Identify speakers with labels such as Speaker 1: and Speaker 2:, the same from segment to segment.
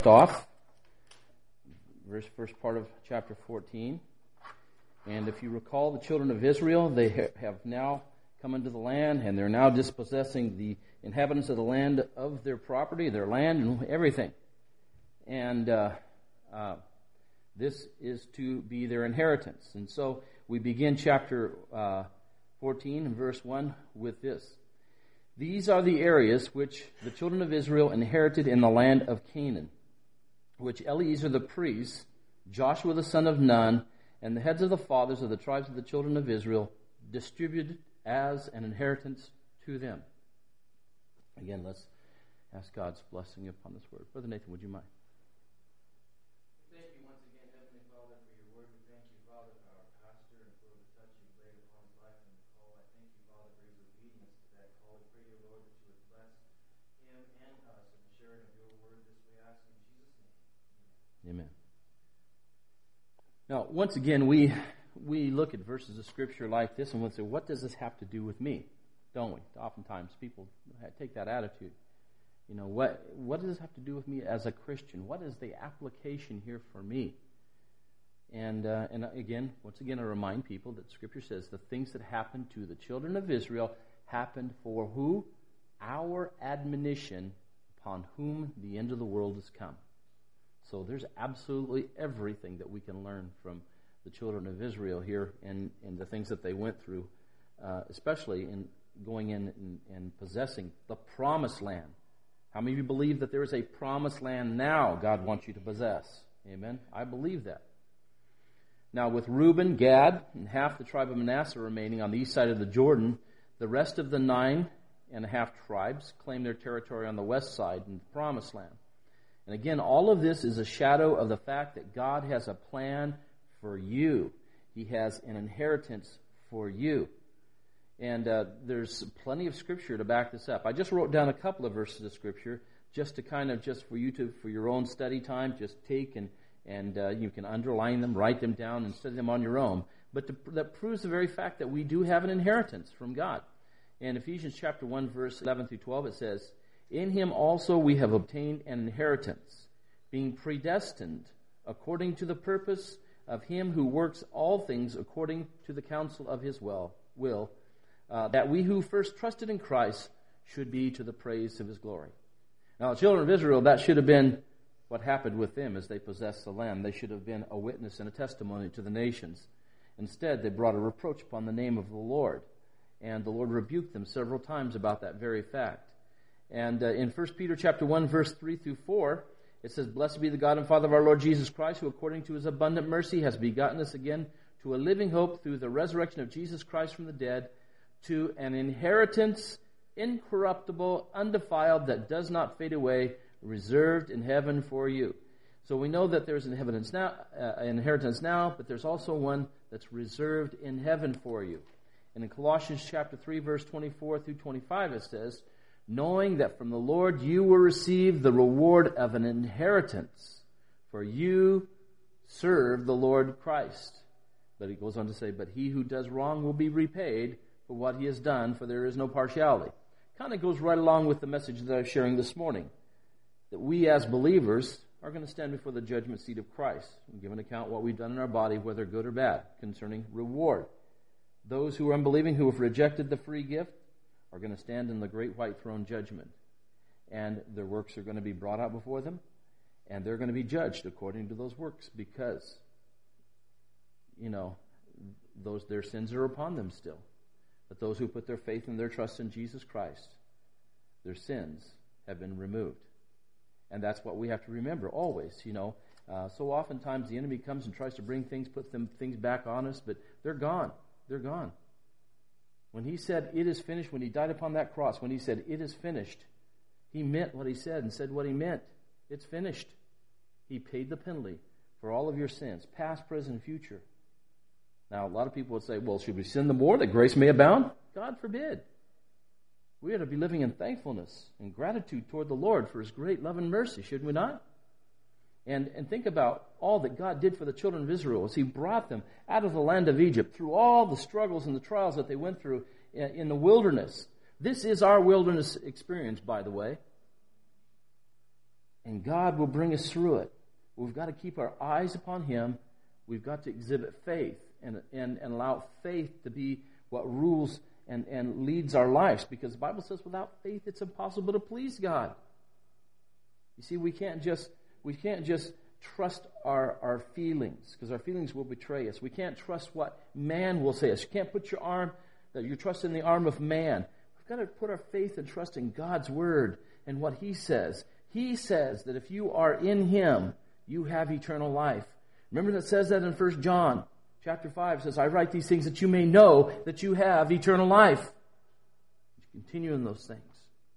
Speaker 1: Off, first part of chapter 14. And if you recall, the children of Israel, they have now come into the land, and they're now dispossessing the inhabitants of the land of their property, their land, and everything. And this is to be their inheritance. And so we begin chapter 14 and verse 1 with this. These are the areas which the children of Israel inherited in the land of Canaan, which Eleazar the priest, Joshua the son of Nun, and the heads of the fathers of the tribes of the children of Israel distributed as an inheritance to them. Again, let's ask God's blessing upon this word. Brother Nathan, would you mind?
Speaker 2: Thank you once again, Heavenly Father, for your word. We thank you, Father, for our pastor and for the touch you've laid upon his life and the call. I thank you, Father, for his obedience to that call. We pray, dear Lord, that you would bless him and us in the sharing of your word. This we ask in Jesus' name.
Speaker 1: Amen. Now, once again, we look at verses of Scripture like this and we'll say, what does this have to do with me? Don't we? Oftentimes people take that attitude. You know, what does this have to do with me as a Christian? What is the application here for me? And again, once again, I remind people that Scripture says the things that happened to the children of Israel happened for who? Our admonition, upon whom the end of the world has come. So there's absolutely everything that we can learn from the children of Israel here and the things that they went through, especially in going in and possessing the promised land. How many of you believe that there is a promised land now God wants you to possess? Amen? I believe that. Now with Reuben, Gad, and half the tribe of Manasseh remaining on the east side of the Jordan, the rest of the 9.5 tribes claim their territory on the west side in the promised land. And again, all of this is a shadow of the fact that God has a plan for you. He has an inheritance for you. And there's plenty of Scripture to back this up. I just wrote down a couple of verses of Scripture just to kind of, just for you to, for your own study time, just take and you can underline them, write them down, and study them on your own. But that proves the very fact that we do have an inheritance from God. In Ephesians chapter 1, verse 11 through 12, it says, "In him also we have obtained an inheritance, being predestined according to the purpose of him who works all things according to the counsel of his will, that we who first trusted in Christ should be to the praise of his glory." Now, the children of Israel, that should have been what happened with them as they possessed the land. They should have been a witness and a testimony to the nations. Instead, they brought a reproach upon the name of the Lord, and the Lord rebuked them several times about that very fact. And in 1 Peter chapter 1, verse 3 through 4, it says, "Blessed be the God and Father of our Lord Jesus Christ, who according to his abundant mercy has begotten us again to a living hope through the resurrection of Jesus Christ from the dead, to an inheritance incorruptible, undefiled, that does not fade away, reserved in heaven for you." So we know that there's an inheritance now, but there's also one that's reserved in heaven for you. And in Colossians chapter 3, verse 24 through 25, it says, "Knowing that from the Lord you will receive the reward of an inheritance, for you serve the Lord Christ." But he goes on to say, "But he who does wrong will be repaid for what he has done, for there is no partiality." Kind of goes right along with the message that I was sharing this morning, that we as believers are going to stand before the judgment seat of Christ and give an account what we've done in our body, whether good or bad, concerning reward. Those who are unbelieving, who have rejected the free gift, are going to stand in the great white throne judgment. And their works are going to be brought out before them, and they're going to be judged according to those works, because, their sins are upon them still. But those who put their faith and their trust in Jesus Christ, their sins have been removed. And that's what we have to remember always, So oftentimes the enemy comes and tries to bring things, things back on us, but they're gone. They're gone. When he said, "It is finished," when he died upon that cross, when he said, "It is finished," he meant what he said and said what he meant. It's finished. He paid the penalty for all of your sins, past, present, and future. Now, a lot of people would say, "Well, should we sin the more that grace may abound?" God forbid. We ought to be living in thankfulness and gratitude toward the Lord for his great love and mercy, should we not? And think about all that God did for the children of Israel as he brought them out of the land of Egypt through all the struggles and the trials that they went through in the wilderness. This is our wilderness experience, by the way. And God will bring us through it. We've got to keep our eyes upon Him. We've got to exhibit faith and allow faith to be what rules and leads our lives. Because the Bible says without faith it's impossible to please God. You see, we can't just trust our feelings, because our feelings will betray us. We can't trust what man will say us. You can't put your trust in the arm of man. We've got to put our faith and trust in God's Word and what He says. He says that if you are in Him, you have eternal life. Remember that says that in 1 John chapter 5. It says, I write these things that you may know that you have eternal life. Continue in those things.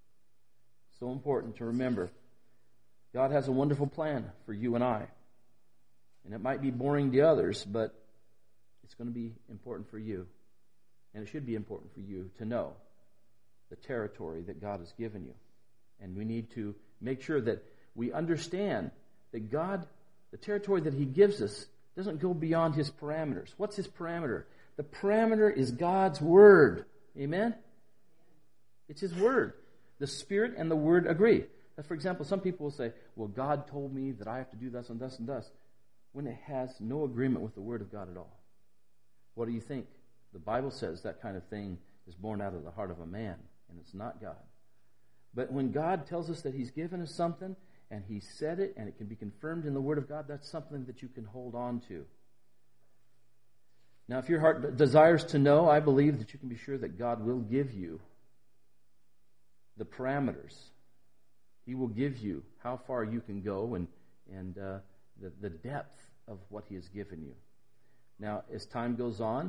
Speaker 1: So important to remember. God has a wonderful plan for you and I. And it might be boring to others, but it's going to be important for you. And it should be important for you to know the territory that God has given you. And we need to make sure that we understand that God, the territory that He gives us, doesn't go beyond His parameters. What's His parameter? The parameter is God's Word. Amen? It's His Word. The Spirit and the Word agree. For example, some people will say, well, God told me that I have to do thus and thus and thus, when it has no agreement with the Word of God at all. What do you think? The Bible says that kind of thing is born out of the heart of a man, and it's not God. But when God tells us that He's given us something, and He said it, and it can be confirmed in the Word of God, that's something that you can hold on to. Now, if your heart desires to know, I believe that you can be sure that God will give you the parameters. He will give you how far you can go and the depth of what He has given you. Now, as time goes on,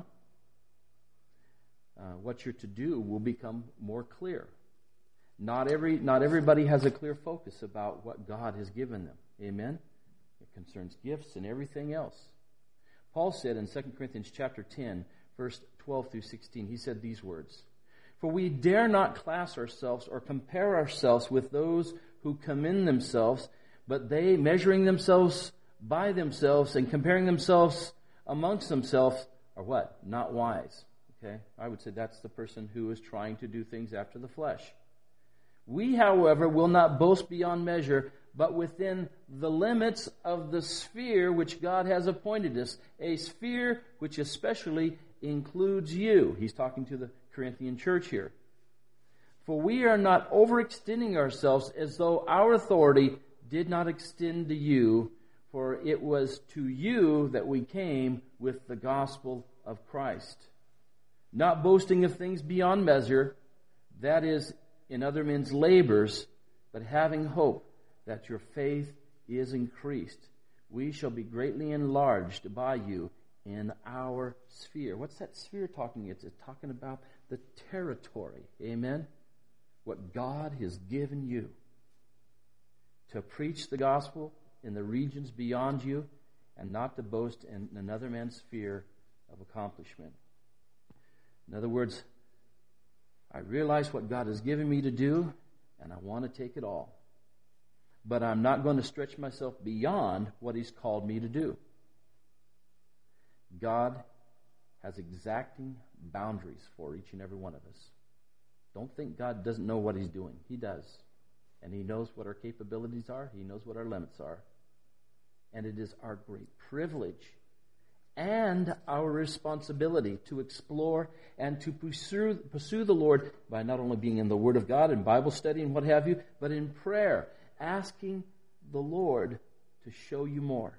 Speaker 1: what you're to do will become more clear. Not everybody has a clear focus about what God has given them. Amen? It concerns gifts and everything else. Paul said in 2 Corinthians chapter 10, verse 12 through 16, he said these words, For we dare not class ourselves or compare ourselves with those who commend themselves, but they, measuring themselves by themselves and comparing themselves amongst themselves, are what? Not wise. Okay? I would say that's the person who is trying to do things after the flesh. We, however, will not boast beyond measure, but within the limits of the sphere which God has appointed us, a sphere which especially includes you. He's talking to the Corinthian church here. For we are not overextending ourselves as though our authority did not extend to you, for it was to you that we came with the gospel of Christ. Not boasting of things beyond measure, that is, in other men's labors, but having hope that your faith is increased. We shall be greatly enlarged by you in our sphere. What's that sphere talking? It's talking about the territory. Amen? What God has given you to preach the gospel in the regions beyond you and not to boast in another man's sphere of accomplishment. In other words, I realize what God has given me to do, and I want to take it all. But I'm not going to stretch myself beyond what He's called me to do. God has exacting boundaries for each and every one of us. Don't think God doesn't know what He's doing. He does. And He knows what our capabilities are. He knows what our limits are. And it is our great privilege and our responsibility to explore and to pursue the Lord by not only being in the Word of God and Bible study and what have you, but in prayer, asking the Lord to show you more.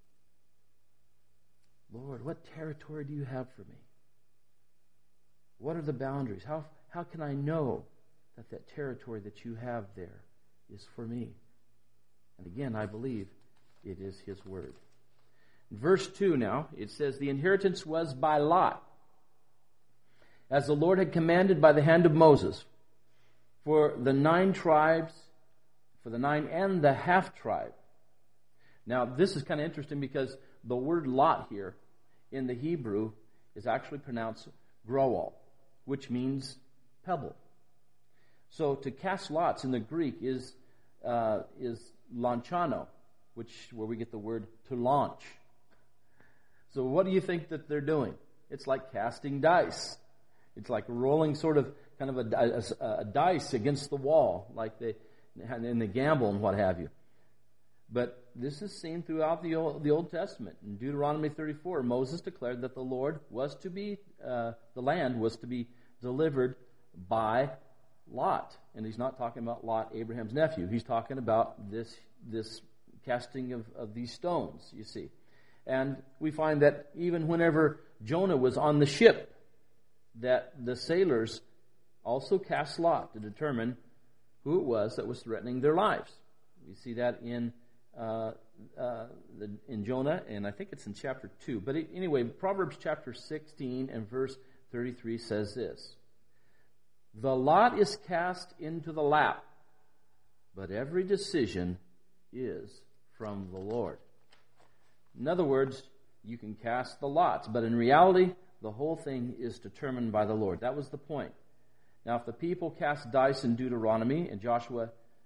Speaker 1: Lord, what territory do you have for me? What are the boundaries? How can I know that territory that you have there is for me? And again, I believe it is His Word. Verse 2 now, it says, The inheritance was by lot, as the Lord had commanded by the hand of Moses, for the 9 tribes, for the 9 and the half tribe. Now, this is kind of interesting because the word lot here in the Hebrew is actually pronounced groal, which means pebble. So to cast lots in the Greek is lanchano, where we get the word to launch. So what do you think that they're doing? It's like casting dice. It's like rolling sort of kind of a dice against the wall, like they gamble and what have you. But this is seen throughout the Old Testament. In Deuteronomy 34, Moses declared that the land was to be delivered by Lot. And he's not talking about Lot, Abraham's nephew. He's talking about this casting of these stones, you see. And we find that even whenever Jonah was on the ship, that the sailors also cast lot to determine who it was that was threatening their lives. We see that in Jonah, and I think it's in chapter 2. But anyway, Proverbs chapter 16 and verse 33 says this: "The lot is cast into the lap, but every decision is from the Lord." In other words, you can cast the lots, but in reality, the whole thing is determined by the Lord. That was the point. Now, if the people cast dice in Deuteronomy, and Joshua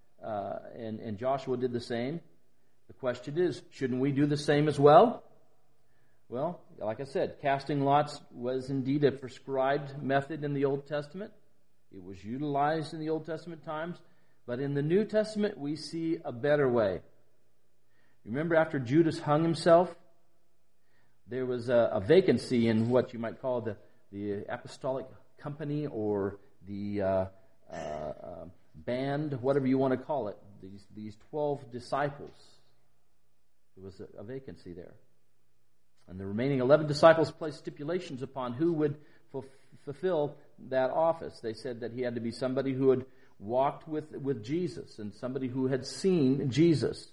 Speaker 1: did the same, the question is, shouldn't we do the same as well? Well, like I said, casting lots was indeed a prescribed method in the Old Testament. It was utilized in the Old Testament times, but in the New Testament, we see a better way. Remember, after Judas hung himself, there was a vacancy in what you might call the apostolic company, or the band, whatever you want to call it. These 12 disciples. There was a vacancy there. And the remaining 11 disciples placed stipulations upon who would fulfill that office. They said that he had to be somebody who had walked with Jesus and somebody who had seen Jesus.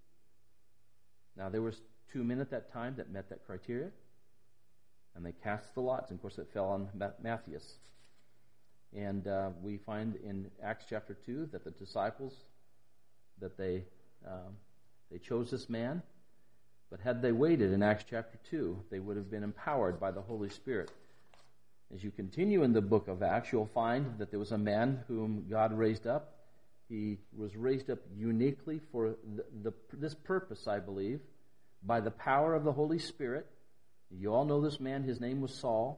Speaker 1: Now, there was 2 men at that time that met that criteria, and they cast the lots. And of course, it fell on Matthias. And we find in Acts chapter 2 that the disciples, that they chose this man. But had they waited in Acts chapter 2, they would have been empowered by the Holy Spirit. As you continue in the book of Acts, you'll find that there was a man whom God raised up. He was raised up uniquely for this purpose, I believe, by the power of the Holy Spirit. You all know this man. His name was Saul.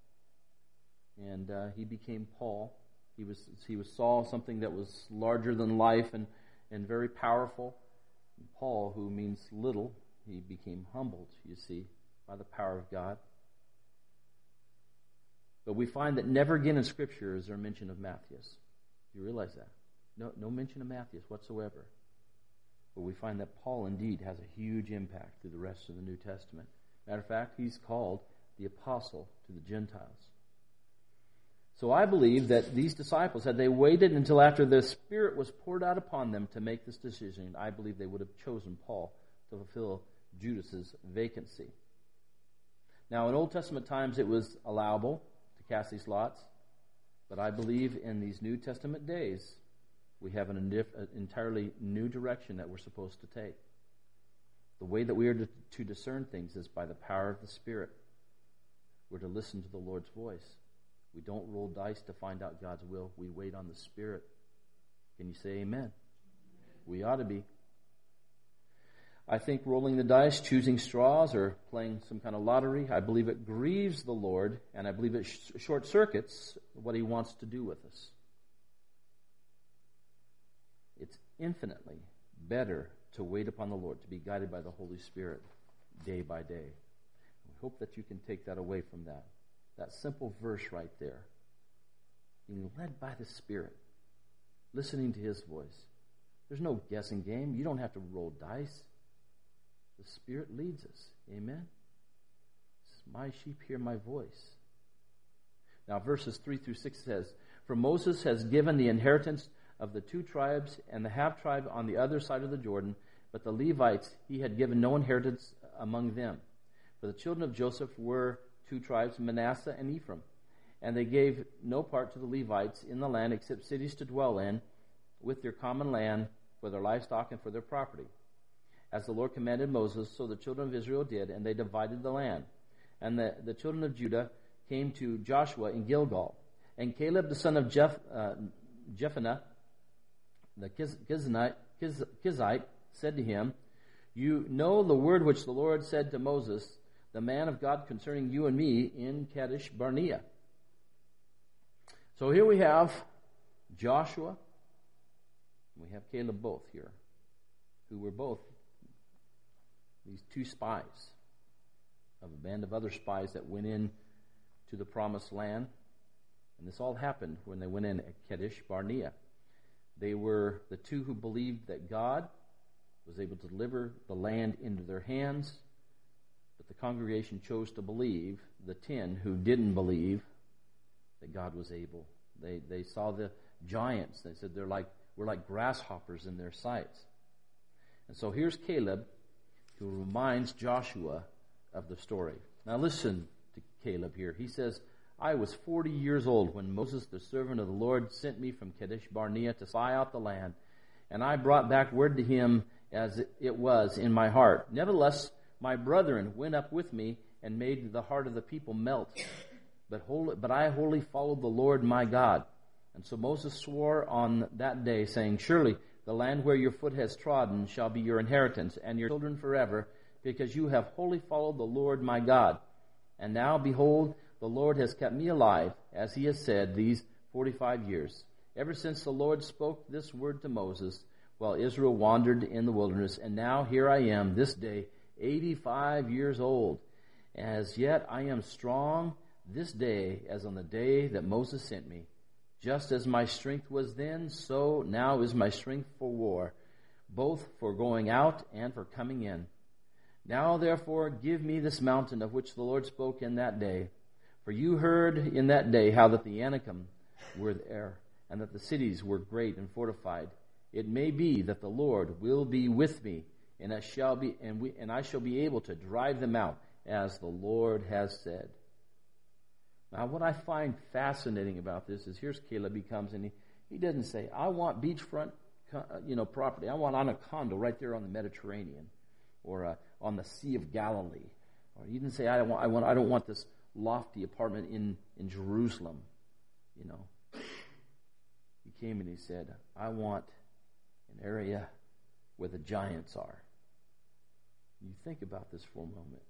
Speaker 1: And he became Paul. He was Saul, something that was larger than life and very powerful. And Paul, who means little, he became humbled, you see, by the power of God. But we find that never again in Scripture is there mention of Matthias. Do you realize that? No mention of Matthias whatsoever. But we find that Paul indeed has a huge impact through the rest of the New Testament. Matter of fact, he's called the apostle to the Gentiles. So I believe that these disciples, had they waited until after the Spirit was poured out upon them to make this decision, I believe they would have chosen Paul to fulfill Judas's vacancy. Now, in Old Testament times, it was allowable to cast these lots, but I believe in these New Testament days, we have an entirely new direction that we're supposed to take. The way that we are to discern things is by the power of the Spirit. We're to listen to the Lord's voice. We don't roll dice to find out God's will. We wait on the Spirit. Can you say amen? We ought to be. I think rolling the dice, choosing straws, or playing some kind of lottery, I believe it grieves the Lord, and I believe it short circuits what He wants to do with us. It's infinitely better to wait upon the Lord, to be guided by the Holy Spirit day by day. We hope that you can take that away from that. That simple verse right there. Being led by the Spirit. Listening to His voice. There's no guessing game. You don't have to roll dice. The Spirit leads us. Amen? My sheep hear my voice. Now verses 3 through 6 says, "For Moses has given the inheritance of the 2 tribes and the half-tribe on the other side of the Jordan, but the Levites he had given no inheritance among them. For the children of Joseph were 2 tribes, Manasseh and Ephraim, and they gave no part to the Levites in the land except cities to dwell in, with their common land for their livestock and for their property. As the Lord commanded Moses, so the children of Israel did, and they divided the land. And the children of Judah came to Joshua in Gilgal, and Caleb the son of Jephunneh, the Kizite, said to him, 'You know the word which the Lord said to Moses, the man of God, concerning you and me in Kadesh Barnea.'" So here we have Joshua, and we have Caleb both here, who were both 2 spies of a band of other spies that went in to the promised land. And this all happened when they went in at Kadesh Barnea. They were the 2 who believed that God was able to deliver the land into their hands, but the congregation chose to believe the 10 who didn't believe that God was able. They saw the giants. They said we're like grasshoppers in their sights. And so here's Caleb, who reminds Joshua of the story. Now listen to Caleb here. He says, I was 40 years old when Moses, the servant of the Lord, sent me from Kadesh Barnea to spy out the land, and I brought back word to him as it was in my heart. Nevertheless, my brethren went up with me and made the heart of the people melt. But I wholly followed the Lord my God. And so Moses swore on that day, saying, Surely the land where your foot has trodden shall be your inheritance, and your children forever, because you have wholly followed the Lord my God. And now, behold, the Lord has kept me alive, as he has said, these 45 years, ever since the Lord spoke this word to Moses, while Israel wandered in the wilderness. And now here I am, this day, 85 years old. As yet I am strong this day as on the day that Moses sent me. Just as my strength was then, so now is my strength for war, both for going out and for coming in. Now therefore give me this mountain of which the Lord spoke in that day. For you heard in that day how that the Anakim were there, and that the cities were great and fortified. It may be that the Lord will be with me, and I shall be able to drive them out, as the Lord has said. Now, what I find fascinating about this is here's Caleb. He comes and he doesn't say, I want beachfront property. I want on a condo right there on the Mediterranean or on the Sea of Galilee. Or he didn't say, I don't want this lofty apartment in Jerusalem. He came and he said, I want an area where the giants are. You think about this for a moment.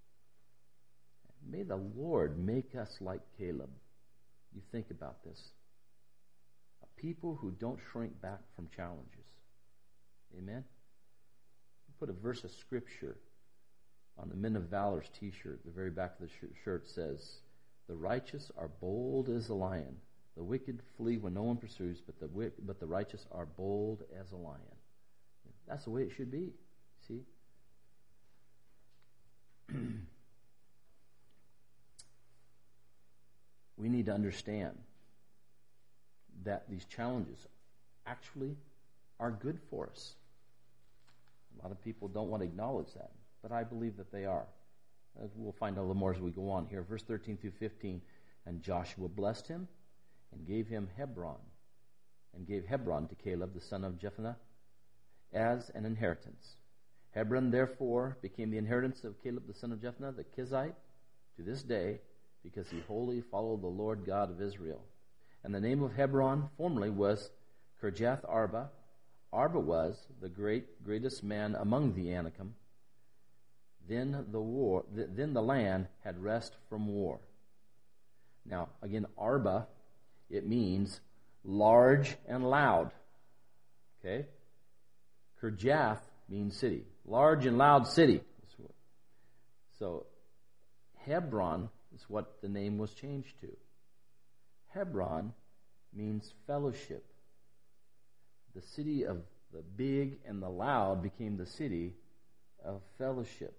Speaker 1: May the Lord make us like Caleb. You think about this. A people who don't shrink back from challenges. Amen? Put a verse of Scripture on the Men of Valor's t-shirt. The very back of the shirt says, the righteous are bold as a lion. The wicked flee when no one pursues, but the righteous are bold as a lion. That's the way it should be. See? We need to understand that these challenges actually are good for us. A lot of people don't want to acknowledge that, but I believe that they are. We'll find out a little more as we go on here. Verse 13 through 15, and Joshua blessed him and gave him Hebron, and gave Hebron to Caleb the son of Jephunneh as an inheritance. Hebron therefore became the inheritance of Caleb the son of Jephunneh the Kizite to this day, because he wholly followed the Lord God of Israel. And the name of Hebron formerly was Kirjath Arba. Arba was the greatest man among the Anakim. Then the land had rest from war. Now, again, Arba, it means large and loud. Okay? Kirjath means city. Large and loud city. So, Hebron is what the name was changed to. Hebron means fellowship. The city of the big and the loud became the city of fellowship.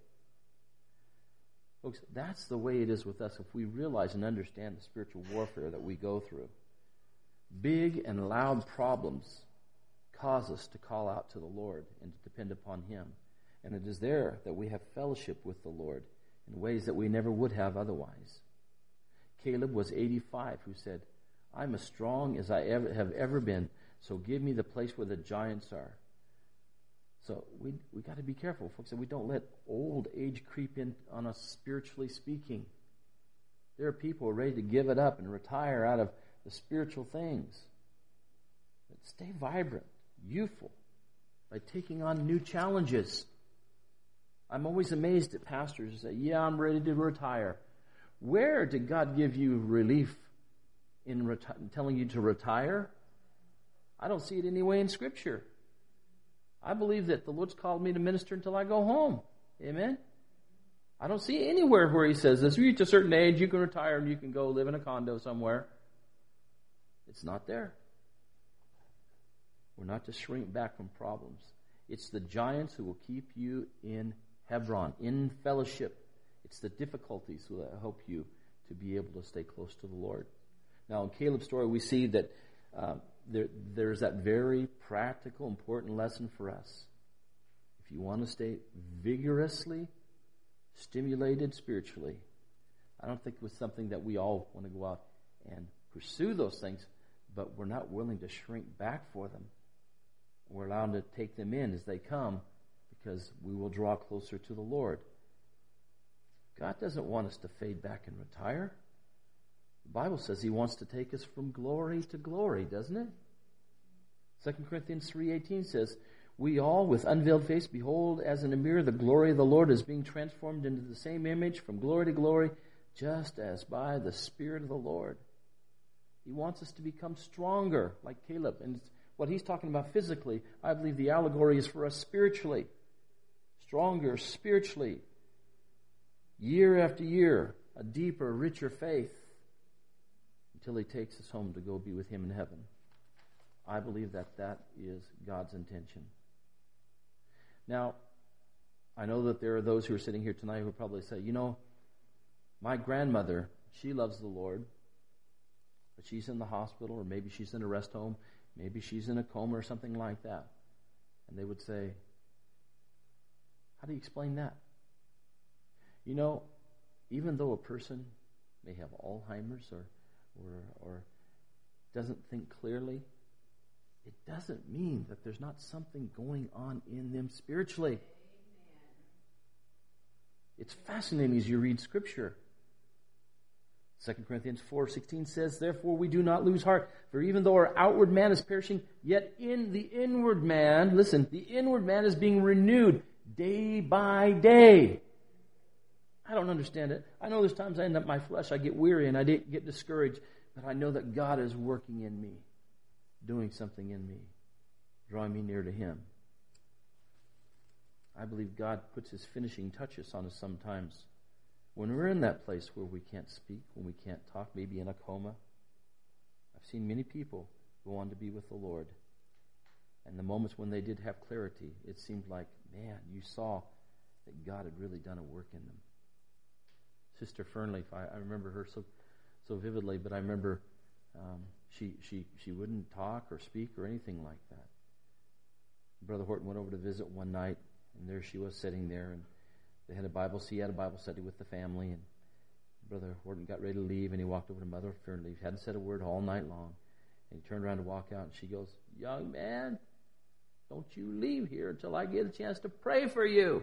Speaker 1: Folks, that's the way it is with us if we realize and understand the spiritual warfare that we go through. Big and loud problems cause us to call out to the Lord and to depend upon Him. And it is there that we have fellowship with the Lord in ways that we never would have otherwise. Caleb was 85 who said, I'm as strong as I have ever been, so give me the place where the giants are. So we got to be careful, folks, that we don't let old age creep in on us spiritually speaking. There are people who are ready to give it up and retire out of the spiritual things. But stay vibrant, youthful, by taking on new challenges. I'm always amazed at pastors who say, yeah, I'm ready to retire. Where did God give you relief in telling you to retire? I don't see it anyway in Scripture. I believe that the Lord's called me to minister until I go home. Amen? I don't see anywhere where he says this. You reach a certain age, you can retire and you can go live in a condo somewhere. It's not there. We're not to shrink back from problems. It's the giants who will keep you in Hebron, in fellowship. It's the difficulties that help you to be able to stay close to the Lord. Now, in Caleb's story, we see that there's that very practical, important lesson for us. If you want to stay vigorously stimulated spiritually, I don't think it was something that we all want to go out and pursue those things, but we're not willing to shrink back for them. We're allowed to take them in as they come because we will draw closer to the Lord. God doesn't want us to fade back and retire. The Bible says He wants to take us from glory to glory, doesn't it? 2 Corinthians 3:18 says, "We all, with unveiled face, behold as in a mirror the glory of the Lord is being transformed into the same image from glory to glory, just as by the Spirit of the Lord." He wants us to become stronger, like Caleb. And what he's talking about physically, I believe the allegory is for us spiritually. Stronger spiritually. Year after year, a deeper, richer faith, until He takes us home to go be with Him in heaven. I believe that is God's intention. Now, I know that there are those who are sitting here tonight who will probably say, my grandmother, she loves the Lord, but she's in the hospital, or maybe she's in a rest home, maybe she's in a coma or something like that. And they would say, how do you explain that? Even though a person may have Alzheimer's or doesn't think clearly, it doesn't mean that there's not something going on in them spiritually. Amen. It's fascinating as you read Scripture. 2 Corinthians 4:16 says, "Therefore we do not lose heart, for even though our outward man is perishing, yet in the inward man," listen, "the inward man is being renewed day by day." I don't understand it. I know there's times I end up my flesh, I get weary and I get discouraged, but I know that God is working in me, doing something in me, drawing me near to Him. I believe God puts His finishing touches on us sometimes when we're in that place where we can't speak, when we can't talk, maybe in a coma. I've seen many people go on to be with the Lord. And the moments when they did have clarity, it seemed like, man, you saw that God had really done a work in them. Sister Fernleaf, I remember her so vividly, but I remember she wouldn't talk or speak or anything like that. Brother Horton went over to visit one night, and there she was sitting there, and they had a Bible study with the family, and Brother Horton got ready to leave, and he walked over to Mother Fernleaf, hadn't said a word all night long, and he turned around to walk out, and she goes, "Young man, don't you leave here until I get a chance to pray for you."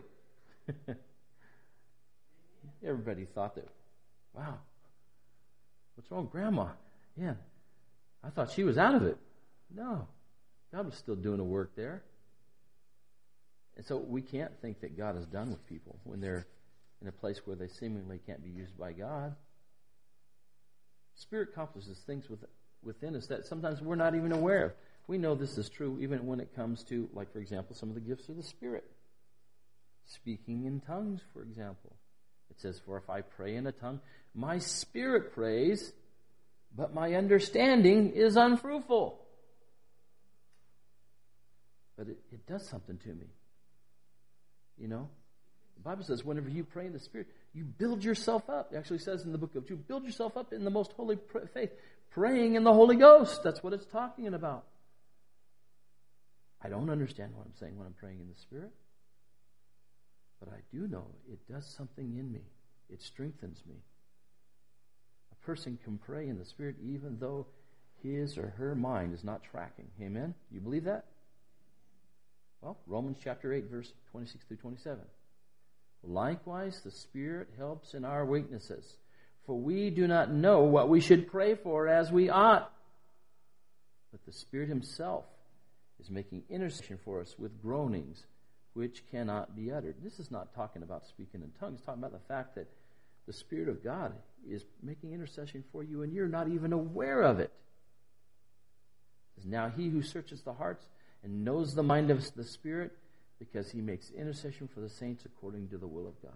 Speaker 1: Everybody thought that, wow, what's wrong, Grandma? Yeah, I thought she was out of it. No, God was still doing a work there. And so we can't think that God is done with people when they're in a place where they seemingly can't be used by God. Spirit accomplishes things within us that sometimes we're not even aware of. We know this is true even when it comes to, like, for example, some of the gifts of the Spirit. Speaking in tongues, for example. It says, "For if I pray in a tongue, my spirit prays, but my understanding is unfruitful." But it does something to me. The Bible says whenever you pray in the Spirit, you build yourself up. It actually says in the book of Jude, build yourself up in the most holy faith, praying in the Holy Ghost. That's what it's talking about. I don't understand what I'm saying when I'm praying in the Spirit. But I do know it does something in me. It strengthens me. A person can pray in the Spirit even though his or her mind is not tracking. Amen? You believe that? Well, Romans chapter 8, verse 26 through 27. "Likewise, the Spirit helps in our weaknesses, for we do not know what we should pray for as we ought. But the Spirit Himself is making intercession for us with groanings which cannot be uttered." This is not talking about speaking in tongues. It's talking about the fact that the Spirit of God is making intercession for you and you're not even aware of it. It says, "Now He who searches the hearts and knows the mind of the Spirit because he makes intercession for the saints according to the will of God.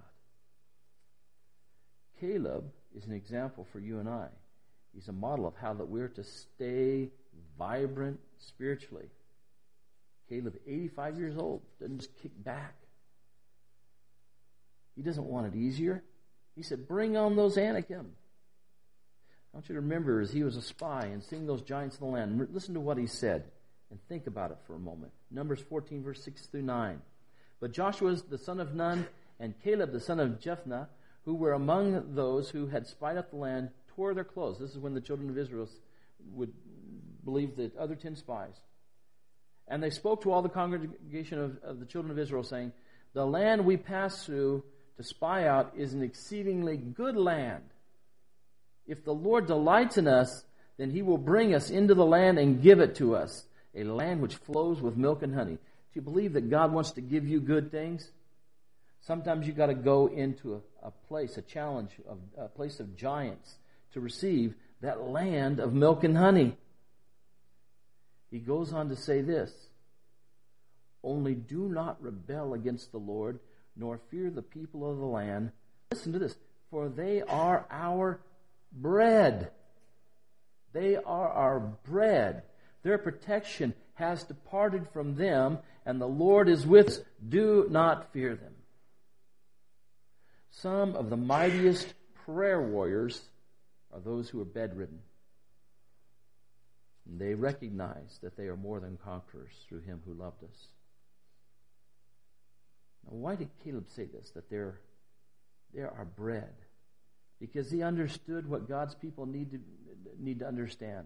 Speaker 1: Caleb is an example for you and I. He's a model of how that we're to stay vibrant spiritually. Caleb, 85 years old, doesn't just kick back. He doesn't want it easier. He said, bring on those Anakim. I want you to remember, as he was a spy and seeing those giants in the land, listen to what he said and think about it for a moment. Numbers 14, verse 6 through 9. But Joshua the son of Nun and Caleb the son of Jephunneh, who were among those who had spied out the land, tore their clothes. This is when the children of Israel would believe the other 10 spies. And they spoke to all the congregation of the children of Israel, saying, the land we pass through to spy out is an exceedingly good land. If the Lord delights in us, then he will bring us into the land and give it to us, a land which flows with milk and honey. Do you believe that God wants to give you good things? Sometimes you've got to go into a place, a challenge, a place of giants to receive that land of milk and honey. He goes on to say this, only do not rebel against the Lord, nor fear the people of the land. Listen to this, for they are our bread. They are our bread. Their protection has departed from them, and the Lord is with us. Do not fear them. Some of the mightiest prayer warriors are those who are bedridden. And they recognize that they are more than conquerors through him who loved us. Now, why did Caleb say this? That they're our bread. Because he understood what God's people need to understand.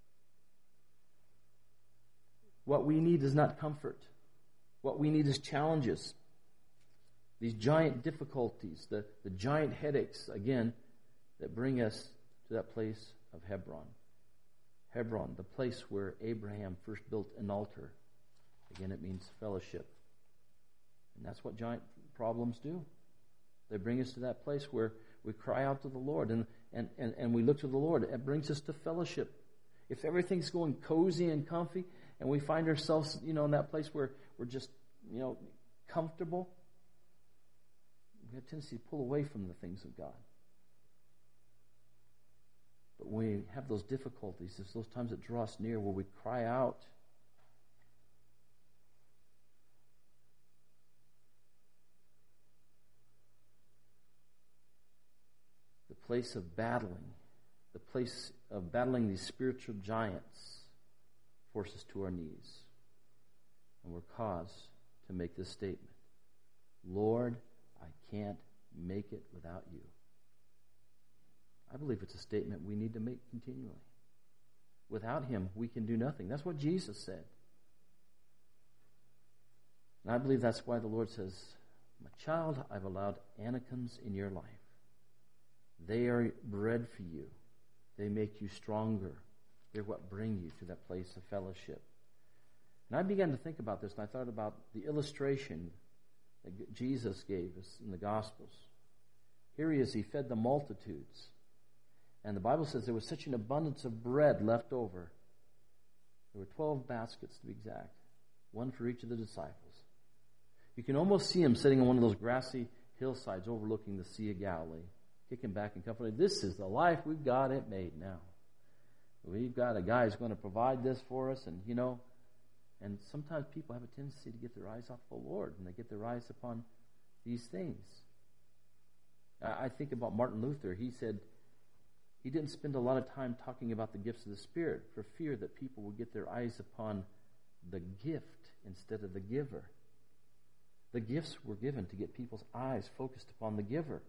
Speaker 1: What we need is not comfort. What we need is challenges. These giant difficulties, the giant headaches, again, that bring us to that place of Hebron. Hebron, the place where Abraham first built an altar. Again, it means fellowship. And that's what giant problems do. They bring us to that place where we cry out to the Lord and we look to the Lord. It brings us to fellowship. If everything's going cozy and comfy and we find ourselves, in that place where we're just, comfortable, we have a tendency to pull away from the things of God. But when we have those difficulties, there's those times that draw us near where we cry out. The place of battling these spiritual giants forces us to our knees. And we're caused to make this statement. Lord, I can't make it without you. I believe it's a statement we need to make continually. Without him, we can do nothing. That's what Jesus said. And I believe that's why the Lord says, my child, I've allowed Anakims in your life. They are bread for you. They make you stronger. They're what bring you to that place of fellowship. And I began to think about this, and I thought about the illustration that Jesus gave us in the Gospels. Here he is, he fed the multitudes. And the Bible says there was such an abundance of bread left over. There were 12 baskets to be exact, one for each of the disciples. You can almost see him sitting on one of those grassy hillsides overlooking the Sea of Galilee, kicking back and comforting. This is the life we've got it made now. We've got a guy who's going to provide this for us, and and sometimes people have a tendency to get their eyes off the Lord, and they get their eyes upon these things. I think about Martin Luther. He said he didn't spend a lot of time talking about the gifts of the Spirit for fear that people would get their eyes upon the gift instead of the giver. The gifts were given to get people's eyes focused upon the giver.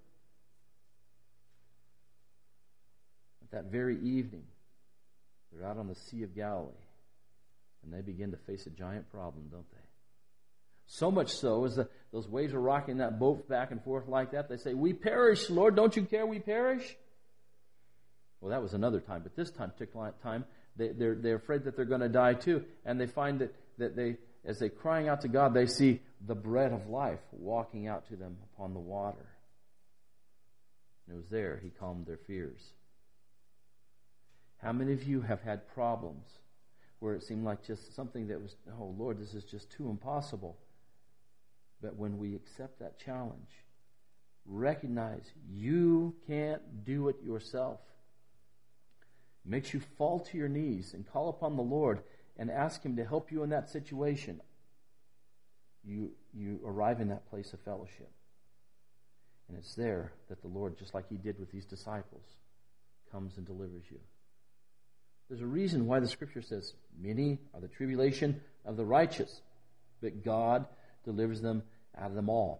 Speaker 1: But that very evening, they're out on the Sea of Galilee, and they begin to face a giant problem, don't they? So much so, as those waves are rocking that boat back and forth like that, they say, we perish, Lord, don't you care we perish? Well, that was another time, but this particular time, they're afraid that they're going to die too, and they find that they, as they're crying out to God, they see the bread of life walking out to them upon the water. And it was there he calmed their fears. How many of you have had problems where it seemed like just something that was, oh Lord, this is just too impossible? But when we accept that challenge, recognize you can't do it yourself. It makes you fall to your knees and call upon the Lord and ask Him to help you in that situation. You arrive in that place of fellowship. And it's there that the Lord, just like He did with these disciples, comes and delivers you. There's a reason why the Scripture says, many are the tribulation of the righteous, but God delivers them out of them all.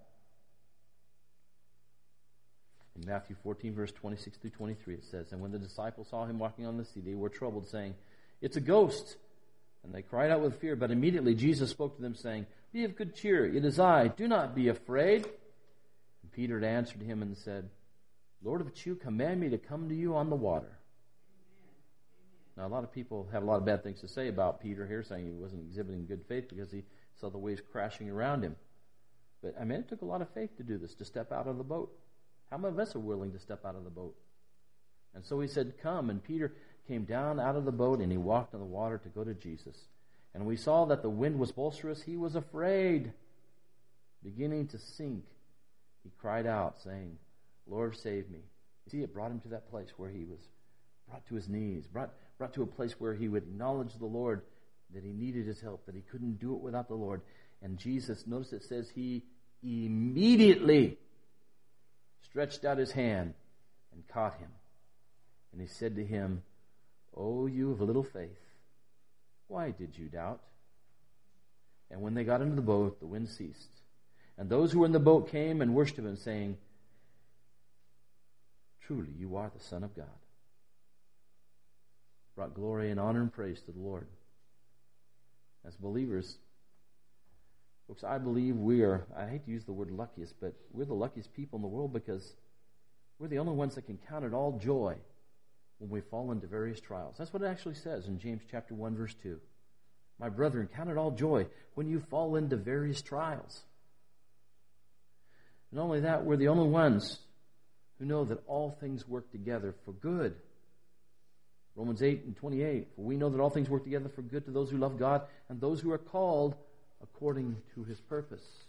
Speaker 1: In Matthew 14, verse 26 through 23, it says, "And when the disciples saw Him walking on the sea, they were troubled, saying, 'It's a ghost.' And they cried out with fear. But immediately Jesus spoke to them, saying, 'Be of good cheer, it is I, do not be afraid.' And Peter had answered Him and said, 'Lord, if it's you, command me to come to you on the water.'" Now, a lot of people have a lot of bad things to say about Peter here, saying he wasn't exhibiting good faith because he saw the waves crashing around him. But, it took a lot of faith to do this, to step out of the boat. How many of us are willing to step out of the boat? And so He said, "Come." And Peter came down out of the boat and he walked on the water to go to Jesus. And we saw that the wind was boisterous. He was afraid. Beginning to sink, he cried out, saying, "Lord, save me." You see, it brought him to that place where he was brought to his knees, brought to a place where he would acknowledge the Lord, that he needed His help, that he couldn't do it without the Lord. And Jesus, notice it says He immediately stretched out His hand and caught him. And He said to him, "O you of little faith, why did you doubt?" And when they got into the boat, the wind ceased. And those who were in the boat came and worshipped Him, saying, "Truly you are the Son of God." Brought glory and honor and praise to the Lord. As believers, folks, I believe we are, I hate to use the word luckiest, but we're the luckiest people in the world because we're the only ones that can count it all joy when we fall into various trials. That's what it actually says in James chapter 1, verse 2. "My brethren, count it all joy when you fall into various trials." Not only that, we're the only ones who know that all things work together for good. Romans 8 and 28, "For we know that all things work together for good to those who love God and those who are called according to His purpose."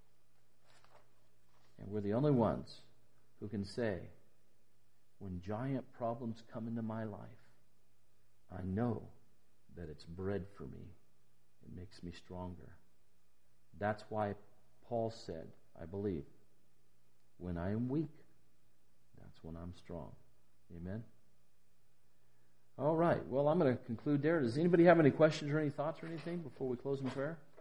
Speaker 1: And we're the only ones who can say, when giant problems come into my life, I know that it's bread for me. It makes me stronger. That's why Paul said, I believe, when I am weak, that's when I'm strong. Amen? All right. Well, I'm going to conclude there. Does anybody have any questions or any thoughts or anything before we close in prayer?